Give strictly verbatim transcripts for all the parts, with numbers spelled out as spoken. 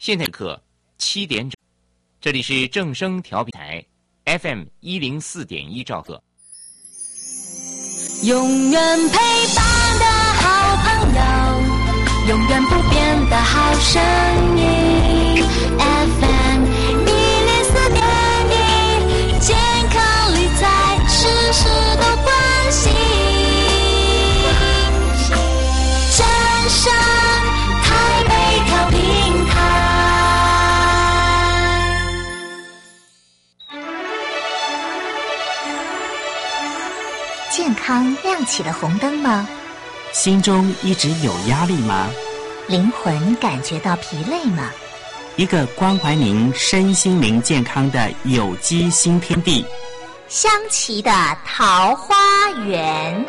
现在刻七点整，这里是正声调频台 F M 一零四点一兆赫。 永远陪伴的好朋友，永远不变的好声音 F M 一零四点一，健康理财事事都关心，正声台北调频台。 健康亮起了红灯吗？ 心中一直有压力吗？ 灵魂感觉到疲累吗？ 一个关怀您身心灵健康的有机新天地， 香琪的桃花源。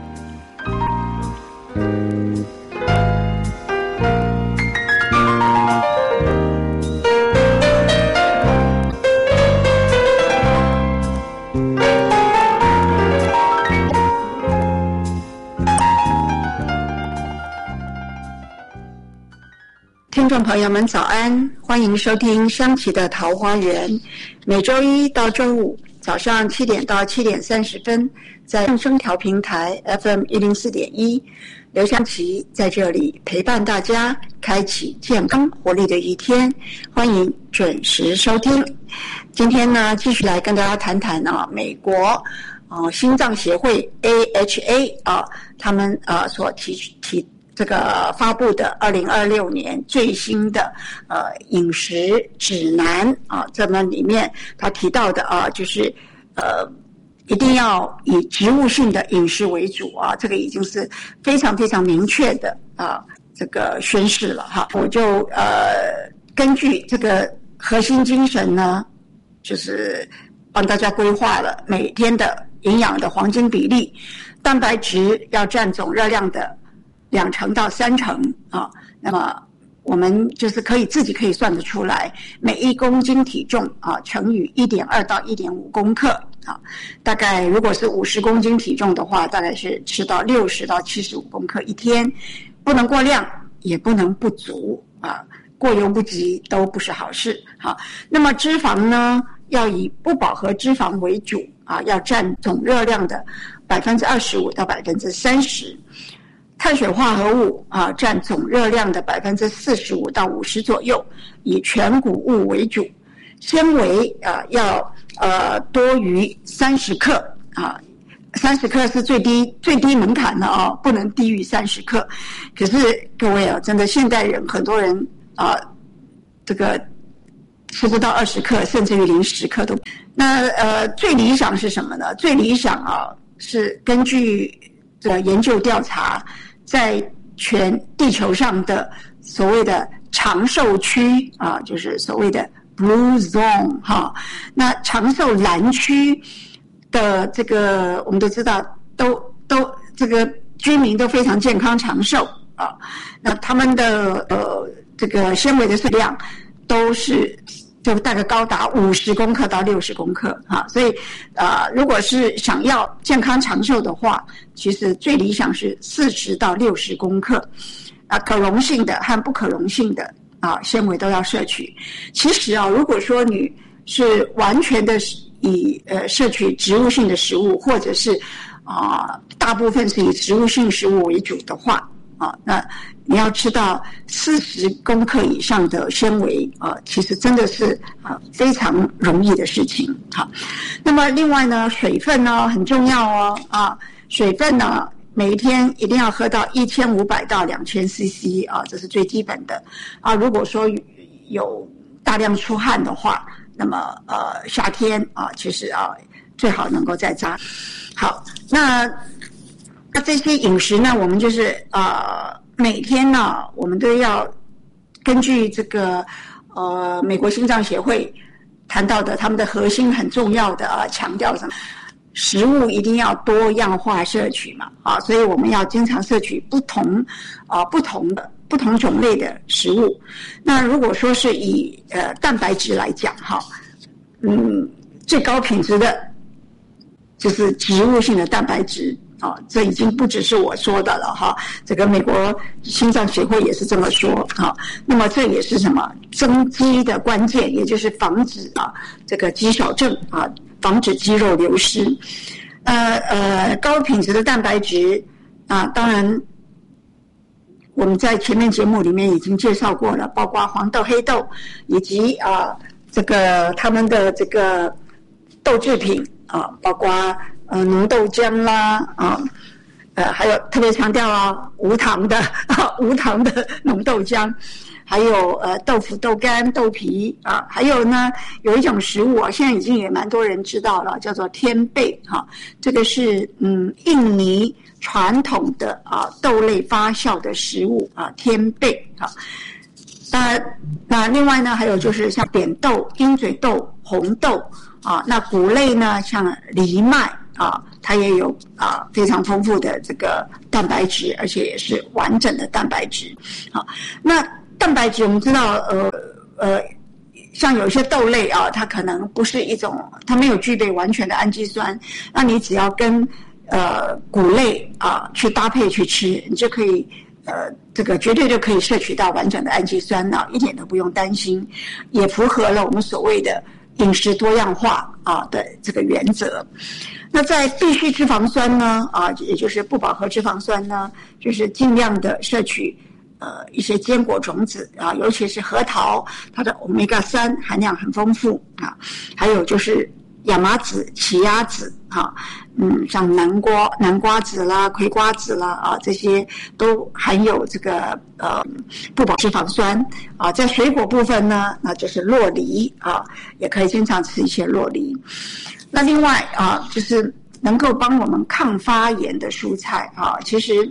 听众朋友们早安，欢迎收听香琪的桃花源，每周一到周五早上七点到七点三十分，在正声调频台 F M 一零四点一，刘香琪在这里陪伴大家，开启健康活力的一天，欢迎准时收听。今天呢，继续来跟大家谈谈啊，美国啊心脏协会 A H A 啊，他们啊所提提。这个发布的二零二六年最新的呃饮食指南啊，这么里面他提到的啊，就是呃一定要以植物性的饮食为主啊，这个已经是非常非常明确的啊这个宣示了哈。我就呃根据这个核心精神呢，就是帮大家规划了每天的营养的黄金比例，蛋白质要占总热量的两成到三成啊，那么我们就是可以自己可以算得出来，每一公斤体重啊乘以 一点二 到 一点五 公克啊，大概如果是五十公斤体重的话，大概是吃到六十到七十五公克一天，不能过量，也不能不足啊，过犹不及都不是好事。好，那么脂肪呢，要以不饱和脂肪为主啊，要占总热量的百分之二十五到百分之三十。碳水化合物啊，占总热量的百分之四十五到五十左右，以全谷物为主。纤维啊，要呃多于三十克啊，三十克是最低最低门槛的啊，不能低于三十克。可是各位啊，真的现代人很多人啊，这个吃不到二十克，甚至于零十克都。那呃，最理想是什么呢？最理想啊，是根据这个研究调查。在全地球上的所谓的长寿区啊，就是所谓的 blue zone 哈，那长寿蓝区的这个我们都知道，都都这个居民都非常健康长寿啊，那他们的呃这个纤维的摄量都是就大概高达五十公克到六十公克啊，所以呃，如果是想要健康长寿的话，其实最理想是四十到六十公克啊，可溶性的和不可溶性的啊纤维都要摄取。其实啊，如果说你是完全的以呃摄取植物性的食物，或者是啊大部分是以植物性食物为主的话啊，那你要吃到四十公克以上的纤维啊，其实真的是啊非常容易的事情。好，那么另外呢，水分呢很重要哦啊，水分呢每一天一定要喝到一千五百到两千 C C 啊，这是最基本的啊。如果说有大量出汗的话，那么呃夏天啊，其实啊最好能够再加。好，那那这些饮食呢，我们就是呃。每天呢，我们都要根据这个呃美国心脏协会谈到的，他们的核心很重要的啊，强调什么？食物一定要多样化摄取嘛，啊，所以我们要经常摄取不同啊不同的不同种类的食物。那如果说是以呃蛋白质来讲哈，嗯，最高品质的就是植物性的蛋白质啊，这已经不只是我说的了哈，这个美国心脏协会也是这么说啊。那么这也是什么增肌的关键，也就是防止啊这个肌少症啊，防止肌肉流失。呃呃，高品质的蛋白质啊，当然我们在前面节目里面已经介绍过了，包括黄豆、黑豆以及啊这个他们的这个豆制品啊，包括呃浓豆浆啦啊，呃还有特别强调啊无糖的啊无糖的浓豆浆。还有呃豆腐、豆干、豆皮啊，还有呢有一种食物啊，现在已经也蛮多人知道了，叫做天贝哈、啊，这个是嗯印尼传统的啊豆类发酵的食物啊，天贝啊。那那另外呢，还有就是像扁豆、鹰嘴豆、红豆啊，那谷类呢，像藜麦啊，它也有啊非常丰富的这个蛋白质，而且也是完整的蛋白质。好，那蛋白质我们知道，呃呃，像有些豆类啊，它可能不是一种，它没有具备完全的氨基酸，那你只要跟呃谷类啊去搭配去吃，你就可以呃这个绝对就可以摄取到完整的氨基酸啊，一点都不用担心，也符合了我们所谓的饮食多样化啊的这个原则。那在必需脂肪酸呢啊，也就是不饱和脂肪酸呢，就是尽量的摄取呃一些坚果种子啊，尤其是核桃，它的 欧米伽三 含量很丰富啊，还有就是亚麻籽、奇亚籽啊，嗯，像南瓜、南瓜籽啦、葵瓜子啦啊，这些都含有这个呃不饱和脂肪酸啊。在水果部分呢，那就是酪梨啊，也可以经常吃一些酪梨。那另外啊，就是能够帮我们抗发炎的蔬菜啊，其实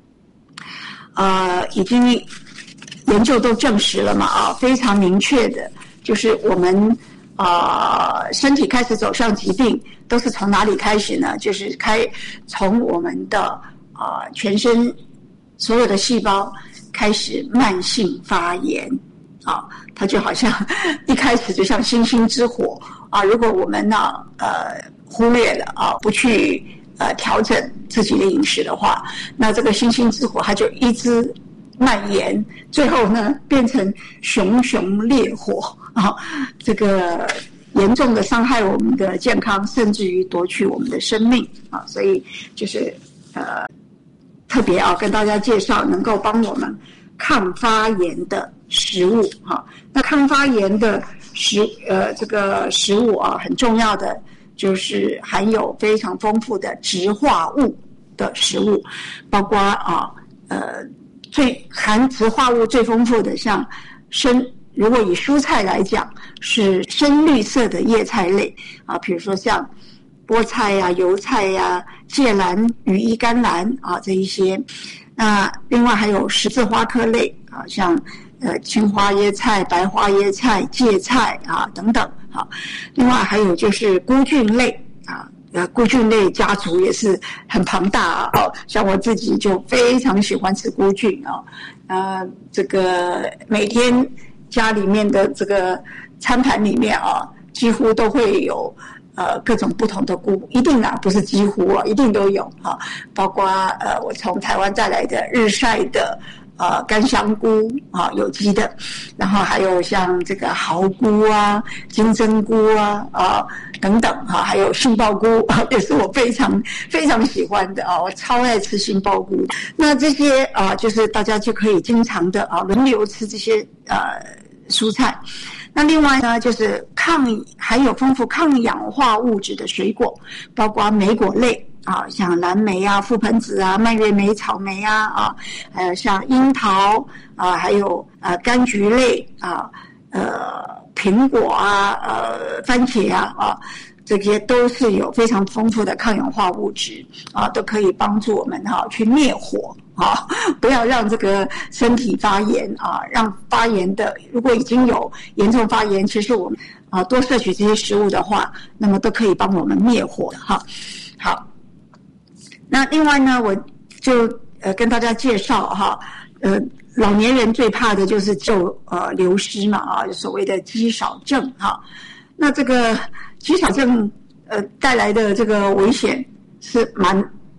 呃已经研究都证实了嘛啊，非常明确的，就是我们啊、呃、身体开始走上疾病，都是从哪里开始呢？就是开从我们的啊、呃、全身所有的细胞开始慢性发炎啊，它就好像一开始就像星星之火啊，如果我们呢呃忽略了啊，不去呃调整自己的饮食的话，那这个星星之火它就一直蔓延，最后呢变成熊熊烈火啊，这个严重的伤害我们的健康，甚至于夺去我们的生命啊！所以就是呃特别啊跟大家介绍能够帮我们抗发炎的食物哈。那抗发炎的食呃这个食物啊，很重要的就是含有非常丰富的植化物的食物，包括啊呃最含植化物最丰富的，像生如果以蔬菜来讲，是深绿色的叶菜类啊，比如说像菠菜呀、油菜呀、芥蓝、羽衣甘蓝啊这一些。那另外还有十字花科类啊，像呃青花椰菜、白花椰菜、芥菜啊等等啊。另外还有就是菇菌类啊，呃菇菌类家族也是很庞大啊。哦，像我自己就非常喜欢吃菇菌啊，呃这个每天家里面的这个餐盘里面啊，几乎都会有呃各种不同的菇，一定啊不是几乎啊，一定都有啊，包括呃我从台湾带来的日晒的呃干香菇啊，有机的，然后还有像这个蚝菇啊、金针菇啊啊等等啊，还有杏鲍菇啊，也是我非常非常喜欢的啊，我超爱吃杏鲍菇。那这些啊，就是大家就可以经常的啊轮流吃这些呃蔬菜。那另外呢，就是抗含有丰富抗氧化物质的水果，包括莓果类啊，像蓝莓啊、覆盆子啊、蔓越莓、草莓啊啊，还有像樱桃啊，还有呃柑橘类啊，呃苹果啊、呃番茄啊啊，这些都是有非常丰富的抗氧化物质啊，都可以帮助我们哈、啊、去灭火。啊，不要让这个身体发炎啊，让发炎的，如果已经有严重发炎，其实我们啊多摄取这些食物的话，那么都可以帮我们灭火的哈。好，那另外呢，我就呃跟大家介绍哈，呃老年人最怕的就是就呃流失嘛啊，所谓的肌少症哈。那这个肌少症呃带来的这个危险是蛮。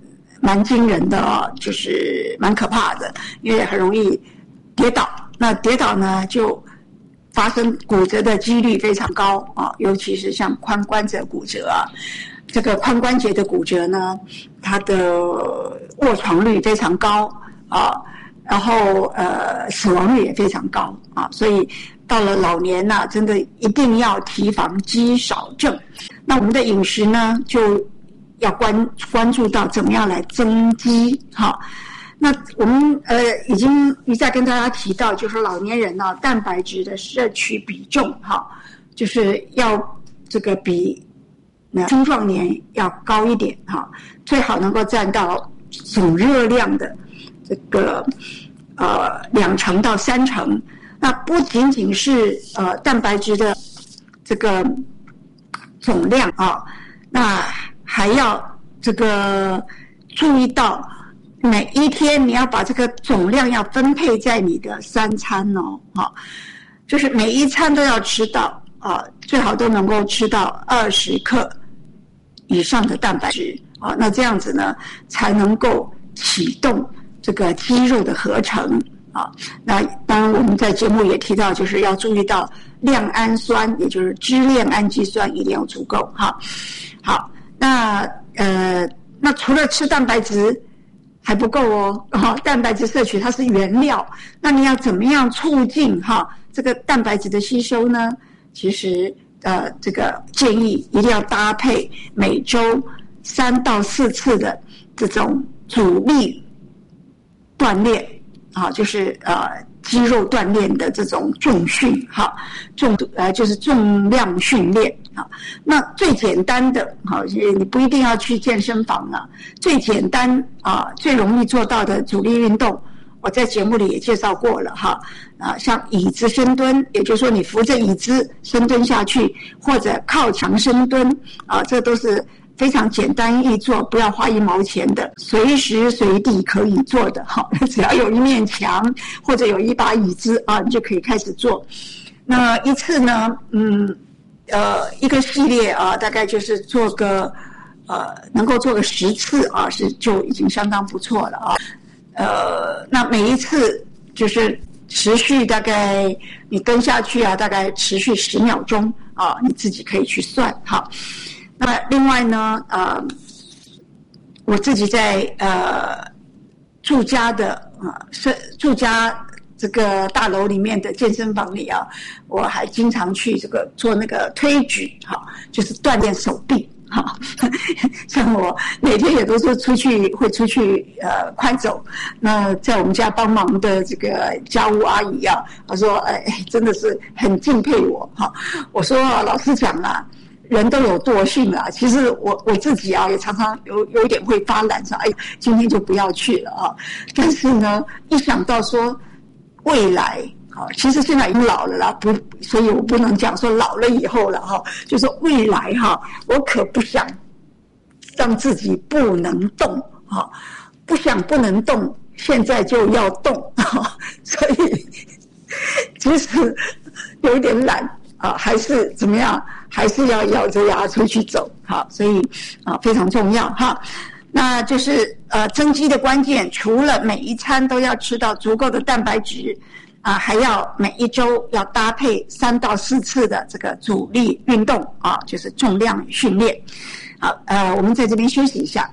蛮惊人的哦，就是蛮可怕的，因为很容易跌倒。那跌倒呢，就发生骨折的几率非常高啊，尤其是像髋关节骨折啊，这个髋关节的骨折呢，它的卧床率非常高啊，然后呃死亡率也非常高啊，所以到了老年呐、啊，真的一定要提防肌少症。那我们的饮食呢，就要关关注到怎么样来增肌哈。那我们呃已经一再跟大家提到，就是老年人呢、啊，蛋白质的摄取比重哈，就是要这个比那青壮年要高一点哈，最好能够占到总热量的这个呃两成到三成。那不仅仅是呃蛋白质的这个总量啊，那还要这个注意到。每一天你要把这个总量要分配在你的三餐哦，哈，就是每一餐都要吃到啊，最好都能够吃到二十克以上的蛋白质啊，那这样子呢才能够启动这个肌肉的合成啊。那当然我们在节目也提到，就是要注意到亮氨酸，也就是支链氨基酸一定要足够哈。好，那呃，那除了吃蛋白质。还不够哦，哦，蛋白质摄取它是原料，那你要怎么样促进哈这个蛋白质的吸收呢？其实呃，这个建议一定要搭配每周三到四次的这种阻力锻炼啊，就是呃肌肉锻炼的这种重训哈，重呃就是重量训练。好，那最简单的，好，你不一定要去健身房啊。最简单啊，最容易做到的阻力运动，我在节目里也介绍过了哈。啊，像椅子深蹲，也就是说你扶着椅子深蹲下去，或者靠墙深蹲啊，这都是非常简单易做，不要花一毛钱的，随时随地可以做的哈。只要有一面墙或者有一把椅子啊，你就可以开始做。那一次呢，嗯。呃，一个系列啊，大概就是做个呃，能够做个十次啊，是就已经相当不错了啊。呃，那每一次就是持续大概你蹲下去啊，大概持续十秒钟啊，你自己可以去算哈。那另外呢，呃，我自己在呃住家的啊，是住家。这个大楼里面的健身房里啊，我还经常去这个做那个推举哈，就是锻炼手臂哈。像我每天也都是出去会出去呃快走，那在我们家帮忙的这个家务阿姨啊，她说哎真的是很敬佩我哈。我说啊，老实讲啊，人都有惰性啊。其实我我自己啊也常常有有一点会发懒，说哎今天就不要去了啊。但是呢，一想到说。未来啊，其实现在已经老了啦，不，所以我不能讲说老了以后了哈，就说未来哈，我可不想让自己不能动哈，不想不能动，现在就要动哈，所以其实有一点懒啊，还是怎么样，还是要咬着牙出去走哈，所以啊非常重要哈。那就是呃增肌的关键，除了每一餐都要吃到足够的蛋白质啊，还要每一周要搭配三到四次的这个阻力运动啊，就是重量训练。好，呃，我们在这边休息一下。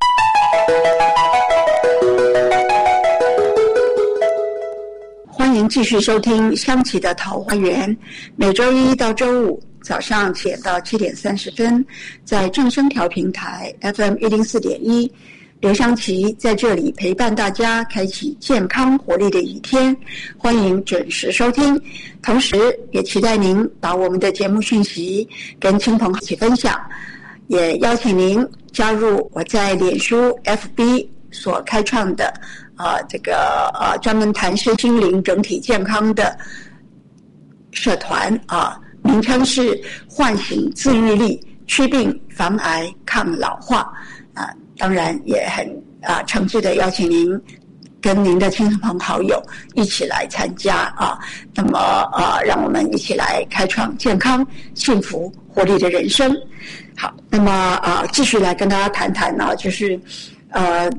欢迎继续收听香琪的桃花源，每周一到周五早上七点到七点三十分，在正声调频台 F M 一零四点一，刘香琪在这里陪伴大家，开启健康活力的一天。欢迎准时收听，同时也期待您把我们的节目讯息跟亲朋一起分享，也邀请您加入我在脸书 F B 所开创的啊、呃、这个呃专门谈身心灵整体健康的社团啊。名称是唤醒自愈力，祛病防癌抗老化啊，当然也很啊诚挚的邀请您跟您的亲朋好友一起来参加啊，那么啊让我们一起来开创健康、幸福、活力的人生。好，那么啊继续来跟大家谈谈呢、啊，就是呃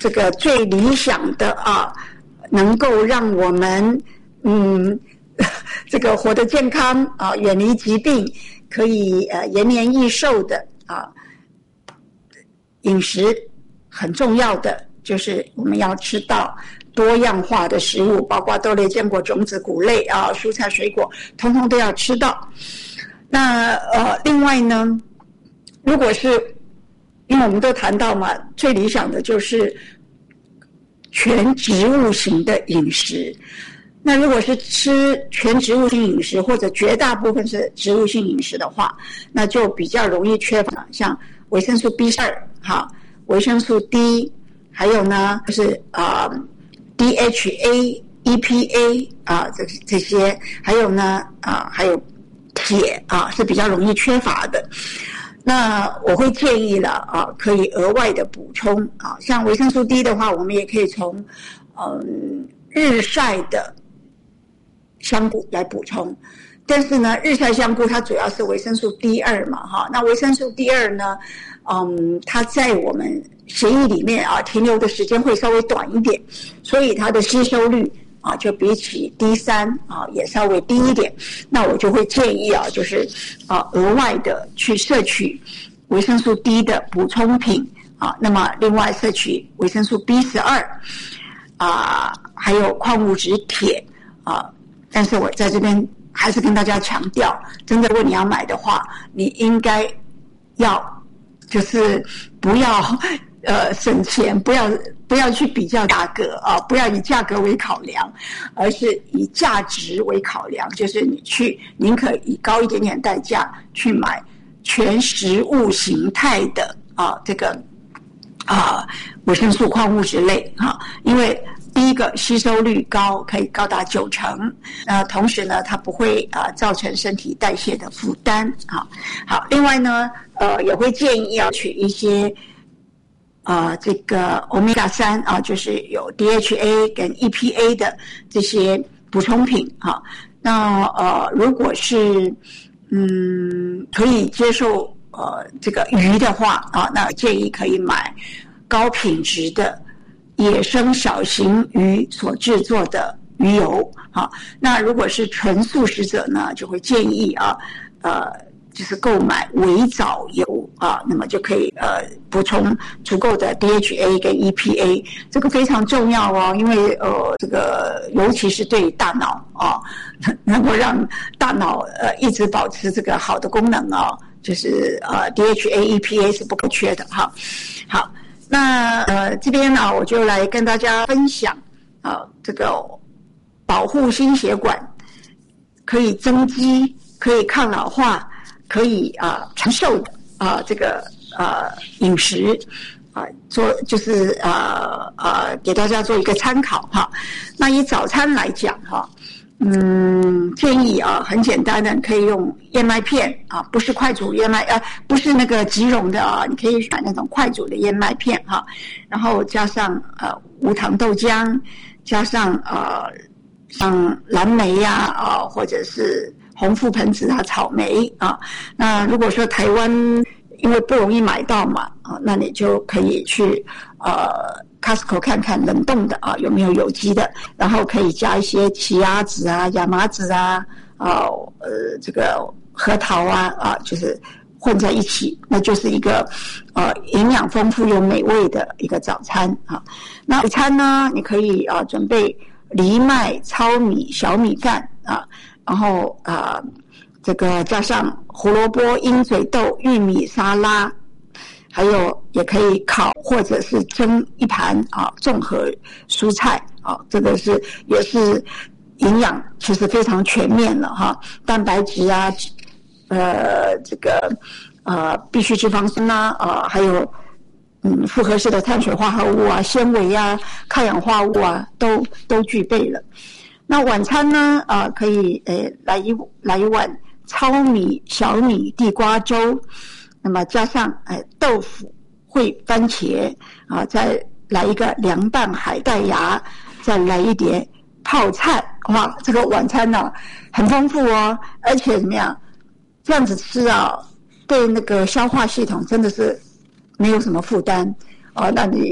这个最理想的啊，能够让我们嗯这个活得健康啊，远离疾病，可以呃延年益寿的啊饮食，很重要的就是我们要吃到多样化的食物，包括豆类、坚果、种子、谷类啊，蔬菜、水果，通通都要吃到。那呃，另外呢，如果是因为我们都谈到嘛，最理想的就是全植物型的饮食。那如果是吃全植物性饮食，或者绝大部分是植物性饮食的话，那就比较容易缺乏像维生素 B 十二 哈，维生素 D， 还有呢就是啊、呃、D H A、E P A 啊这这些，还有呢啊还有铁啊是比较容易缺乏的。那我会建议了啊，可以额外的补充啊，像维生素 D 的话，我们也可以从嗯日晒的香菇来补充。但是呢，日晒香菇它主要是维生素 D 二 嘛，哈，那维生素 D 二 呢，嗯，它在我们血液里面啊停留的时间会稍微短一点，所以它的吸收率啊，就比起 D 三 啊也稍微低一点。那我就会建议啊，就是啊额外的去摄取维生素 D 的补充品啊，那么另外摄取维生素 B 十二 啊，还有矿物质铁啊。但是我在这边还是跟大家强调，真的如果你要买的话，你应该要就是不要呃省钱，不要不要去比较价格啊，不要以价格为考量，而是以价值为考量，就是你去宁可以高一点点代价去买全食物形态的啊这个啊维生素矿物质类啊，因为第一个吸收率高，可以高达九成，呃，同时呢，它不会啊、呃、造成身体代谢的负担啊。好，另外呢，呃，也会建议要取一些呃这个 欧米伽三 啊，就是有 D H A 跟 E P A 的这些补充品啊。那呃，如果是嗯可以接受呃这个鱼的话啊，那建议可以买高品质的野生小型鱼所制作的鱼油啊，那如果是纯素食者呢，就会建议啊，呃，就是购买微藻油啊，那么就可以呃补充足够的 D H A 跟 E P A， 这个非常重要哦，因为呃这个尤其是对大脑啊，能够让大脑呃一直保持这个好的功能啊，就是呃 D H A、E P A 是不可缺的哈。好。那呃这边呢，我就来跟大家分享啊、呃，这个保护心血管，可以增肌，可以抗老化，可以啊、呃、长寿的啊、呃、这个呃饮食啊、呃、做就是呃呃给大家做一个参考哈。那以早餐来讲哈。嗯，建议啊，很简单的，可以用燕麦片啊，不是快煮燕麦，呃，不是那个即溶的啊，你可以买那种快煮的燕麦片哈、啊，然后加上呃无糖豆浆，加上呃像蓝莓呀 啊, 啊，或者是红覆盆子啊、草莓啊。那如果说台湾因为不容易买到嘛啊，那你就可以去呃。Costco 看看冷冻的啊有没有有机的，然后可以加一些奇亚籽啊、亚麻籽啊、啊呃这个核桃啊啊，就是混在一起，那就是一个呃营养丰富又美味的一个早餐啊。那午餐呢，你可以啊准备藜麦、糙米、小米饭啊，然后啊这个加上胡萝卜、鹰嘴豆、玉米沙拉。还有也可以烤或者是蒸一盘啊，综合蔬菜啊，这个是也是营养其实非常全面了哈，蛋白质啊，呃这个呃必需脂肪酸呐啊，还有嗯复合式的碳水化合物啊、纤维啊、抗氧化物啊，都都具备了。那晚餐呢啊，可以诶来一来一碗糙米小米地瓜粥。那么加上哎豆腐烩番茄啊，再来一个凉拌海带芽，再来一点泡菜，哇，这个晚餐呢、啊、很丰富哦，而且怎么样，这样子吃啊，对那个消化系统真的是没有什么负担哦。那你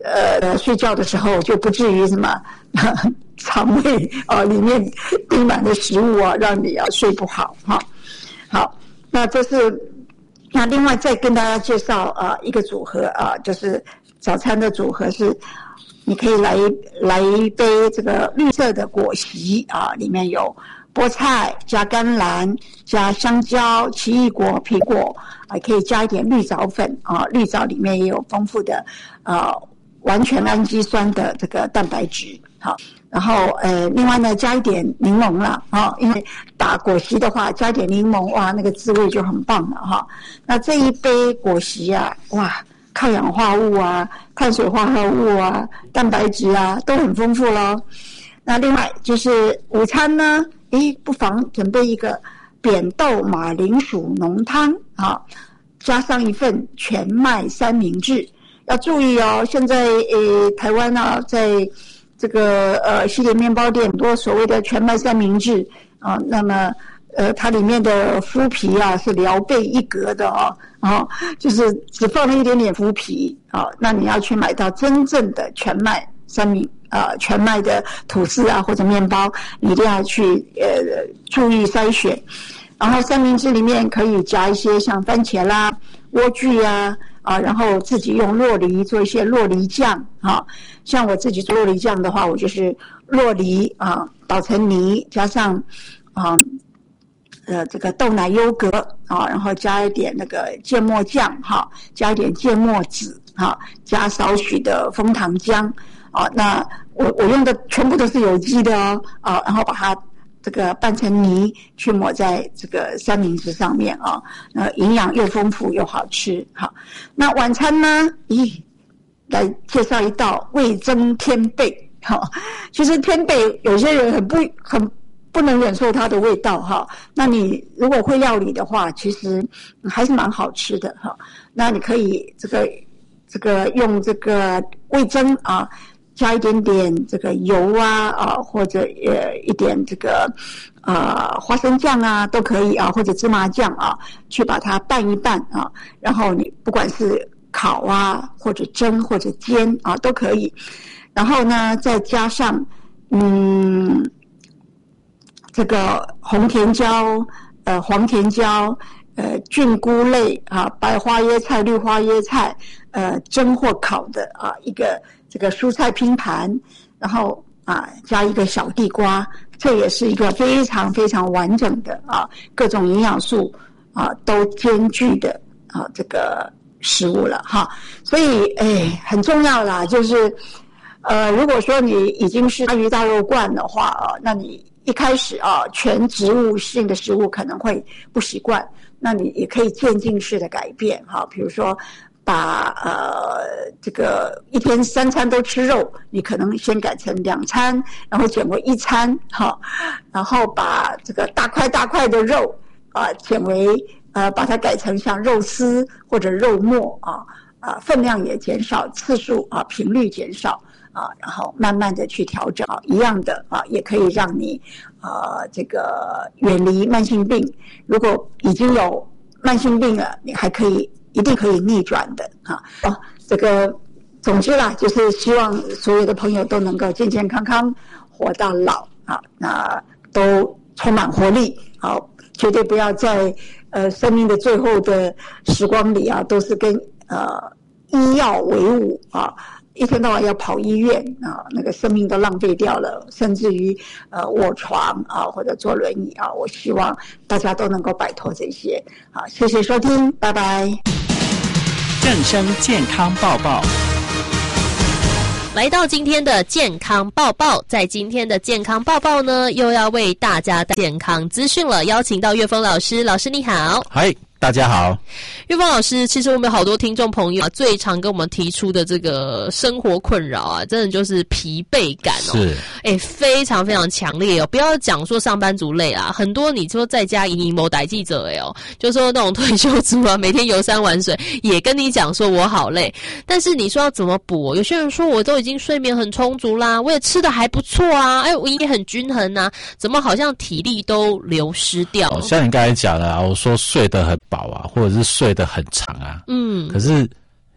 呃睡觉的时候就不至于什么肠胃啊、呃、里面堆满了食物啊，让你啊睡不好哈。好，那这是那另外再跟大家介绍啊、呃、一个组合啊、呃，就是早餐的组合是。你可以来来一杯这个绿色的果昔啊，里面有菠菜加甘蓝加香蕉、奇异果、苹果啊，可以加一点绿藻粉啊，绿藻里面也有丰富的呃完全氨基酸的这个蛋白质。好，然后呃另外呢加一点柠檬了啊，因为打果昔的话加一点柠檬，哇，那个滋味就很棒了哈。那这一杯果昔啊，哇。抗氧化物啊、碳水化合物啊、蛋白质啊都很丰富咯。那另外就是午餐呢，诶，不妨准备一个扁豆马铃薯浓汤啊，加上一份全麦三明治。要注意哦，现在诶台湾啊，在这个呃西点面包店很多所谓的全麦三明治啊，那么。呃，它里面的麸皮啊是撩贝一格的哦，哦，就是只放了一点点麸皮啊。那你要去买到真正的全麦三明啊，全麦的吐司啊或者面包，你一定要去呃注意筛选。然后三明治里面可以加一些像番茄啦、莴苣啊啊，然后自己用酪梨做一些酪梨酱啊。像我自己做酪梨酱的话，我就是酪梨啊捣成泥，加上啊。呃，这个豆奶优格啊，然后加一点那个芥末酱哈，加一点芥末籽哈，加少许的枫糖浆啊。那我我用的全部都是有机的哦啊，然后把它这个拌成泥，去抹在这个三明治上面啊，呃，营养又丰富又好吃。好，那晚餐呢？咦，来介绍一道味噌天贝。好，其实天贝有些人很不很。不能忍受它的味道哈，那你如果会料理的话，其实还是蛮好吃的哈。那你可以这个这个用这个味噌啊，加一点点这个油啊啊，或者呃一点这个呃花生酱啊都可以啊，或者芝麻酱啊，去把它拌一拌啊，然后你不管是烤啊，或者蒸或者煎啊都可以。然后呢，再加上嗯。这个红甜椒、呃黄甜椒、呃菌菇类啊，白花椰菜、绿花椰菜，呃蒸或烤的啊一个这个蔬菜拼盘，然后啊加一个小地瓜，这也是一个非常非常完整的啊各种营养素啊都兼具的啊这个食物了哈。所以哎很重要啦，就是呃如果说你已经是大鱼大肉惯的话啊，那你。一开始啊，全植物性的食物可能会不习惯，那你也可以渐进式的改变哈。比如说，把呃这个一天三餐都吃肉，你可能先改成两餐，然后减为一餐哈。然后把这个大块大块的肉啊，减为呃把它改成像肉丝或者肉末啊啊，分量也减少，次数啊频率减少。啊，然后慢慢的去调整啊，一样的啊，也可以让你呃这个远离慢性病。如果已经有慢性病了，你还可以一定可以逆转的啊。哦，这个总之啦，就是希望所有的朋友都能够健健康康活到老啊，那都充满活力。好，绝对不要在呃生命的最后的时光里啊，都是跟呃医药为伍啊。一天到晚要跑医院啊，那个生命都浪费掉了，甚至于呃卧床啊或者坐轮椅啊。我希望大家都能够摆脱这些。好，谢谢收听，拜拜。 正声健康报报。 来到今天的健康报报，在今天的健康报报呢，又要为大家带健康资讯了。邀请到岳峰老师，老师你好。 嗨。大家好， 岳峰老师，其实我们有好多听众朋友啊，最常跟我们提出的这个生活困扰啊，真的就是疲惫感哦， 是， 哎，非常非常强烈哦。不要讲说上班族累啊，很多你说在家以某代记者哎哦，就说那种退休族啊，每天游山玩水，也跟你讲说我好累，但是你说要怎么补？有些人说我都已经睡眠很充足啦，我也吃的还不错啊，哎，我也很均衡啊，怎么好像体力都流失掉了？ 哦，像你刚才讲的啊，我说睡得很饱啊，或者是睡得很长啊，嗯，可是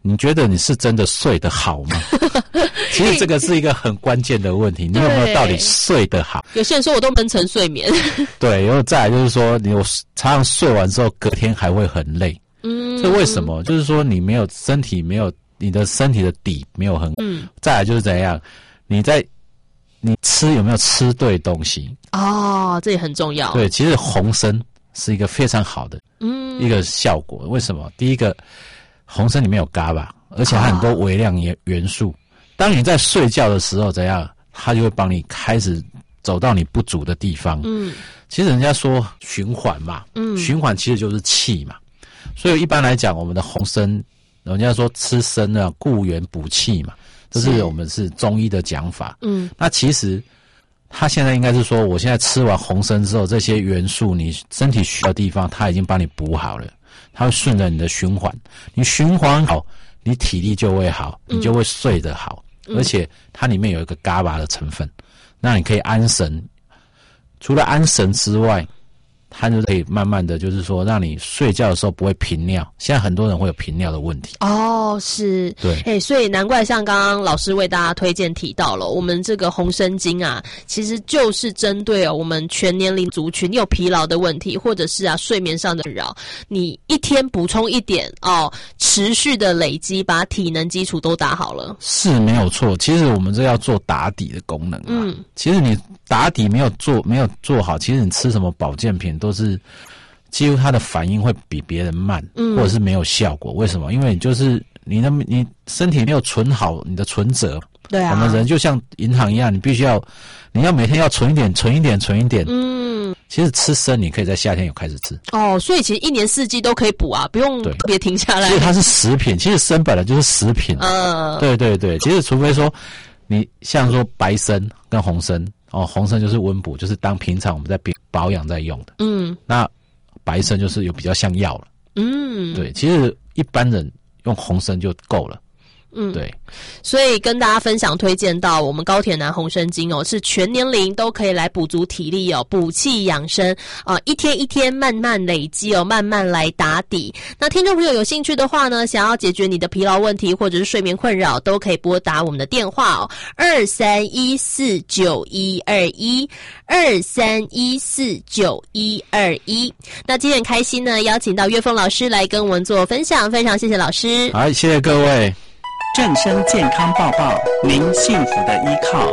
你觉得你是真的睡得好吗？其实这个是一个很关键的问题，你有没有到底睡得好？ 有些人说我都闷沉睡眠。 对，然后再来就是说，你有常常睡完之后，隔天还会很累。嗯，这为什么？就是说你没有身体没有你的身体的底没有很。嗯。再来就是怎样，你在你吃有没有吃对东西？哦， 这也很重要。 对，其实红参是一个非常好的嗯一个效果。为什么？第一个，红参里面有伽马，而且它很多微量元元素。当你在睡觉的时候，怎样，它就会帮你开始走到你不足的地方。嗯，其实人家说循环嘛，嗯，循环其实就是气嘛。所以一般来讲，我们的红参，人家说吃参啊，固元补气嘛，这是我们是中医的讲法。嗯，那其实他现在应该是说，我现在吃完红参之后，这些元素你身体需要的地方，它已经帮你补好了，它会顺着你的循环，你循环好，你体力就会好，你就会睡得好。而且它里面有一个伽马的成分，那你可以安神。除了安神之外，它就可以慢慢的就是说让你睡觉的时候不会频尿。现在很多人会有频尿的问题。哦，是。对。 哎，所以难怪像刚刚老师为大家推荐提到了，我们这个红参精啊，其实就是针对哦我们全年龄族群，你有疲劳的问题，或者是啊睡眠上的困扰，你一天补充一点哦，持续的累积，把体能基础都打好了。 是没有错。其实我们这要做打底的功能嘛。嗯。其实你打底没有做没有做好，其实你吃什么保健品都是几乎它的反应会比别人慢，嗯，或者是没有效果。为什么？因为你就是你的你身体没有存好你的存折。对啊，我们人就像银行一样，你必须要你要每天要存一点存一点存一点。嗯，其实吃参你可以在夏天有开始吃。 哦，所以其实一年四季都可以补啊，不用特别停下来。 所以它是食品，其实参本来就是食品。嗯，对对对，其实除非说你像说白参跟红参。哦，红参就是温补，就是当平常我们在保养在用的。嗯，那白参就是有比较像药了。嗯，对，其实一般人用红参就够了。嗯，对， 所以跟大家分享推荐到我们高铁南红参精哦，是全年龄都可以来补足体力哦，补气养生啊、呃，一天一天慢慢累积哦，慢慢来打底。那听众朋友有兴趣的话呢，想要解决你的疲劳问题或者是睡眠困扰，都可以拨打我们的电话哦，二三一四九一二一二三一四九一二一。那今天很开心呢，邀请到岳峰老师来跟我们做分享，非常谢谢老师。 好，谢谢各位。 正声健康报报，您幸福的依靠。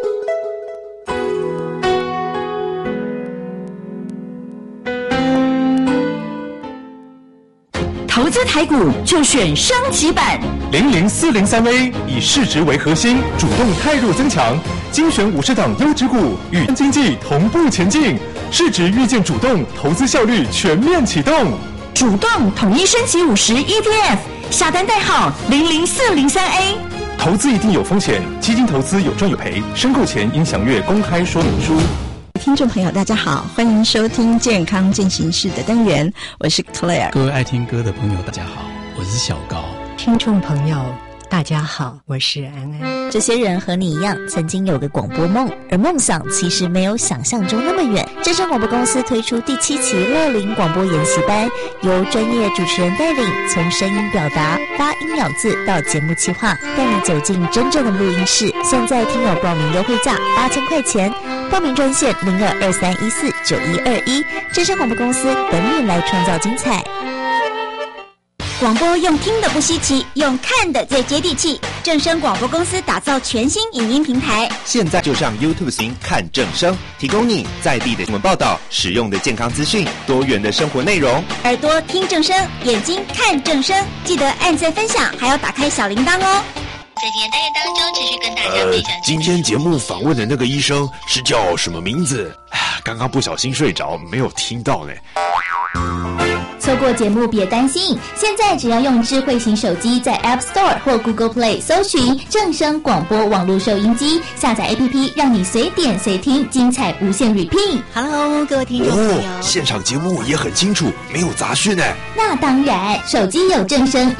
投资台股就选升级版零零四零三 A， 以市值为核心，主动态入增强，精选五十档优质股，与经济同步前进，市值预见主动，投资效率全面启动， 主动统一升级五十 E T F， 下单代号零零四零三 A。 投资一定有风险，基金投资有赚有赔，申购前应详阅公开说明书。 听众朋友大家好，欢迎收听健康进行式的单元，我是 Claire。 各位爱听歌的朋友大家好，我是小高。 听众朋友大家好，我是安安。 这些人和你一样，曾经有个广播梦，而梦想其实没有想象中那么远。正声广播公司推出第七期乐龄广播研习班，由专业主持人带领，从声音表达、发音咬字到节目企划，带你走进真正的录音室。现在听友报名优惠价八千块钱，报名专线零二二三一四九一二一。正声广播公司等你来创造精彩。 广播用听的不稀奇，用看的最接地气。正声广播公司打造全新影音平台， 现在就上 YouTube 搜寻看正声，提供你在地的新闻报道、实用的健康资讯、多元的生活内容。 耳朵听正声，眼睛看正声，记得按赞分享，还要打开小铃铛哦。 在今天单元当中，持续跟大家分享、呃。 今天节目访问的那个医生是叫什么名字？刚刚不小心睡着，没有听到呢。 错过节目别担心，现在只要用智慧型手机在 App Store 或 Google Play 搜寻正声广播网络收音机，下载 A P P， 让你随点随听，精彩无限 repeat。Hello， 各位听众朋友， 哦，现场节目也很清楚，没有杂讯呢。 那当然，手机有正声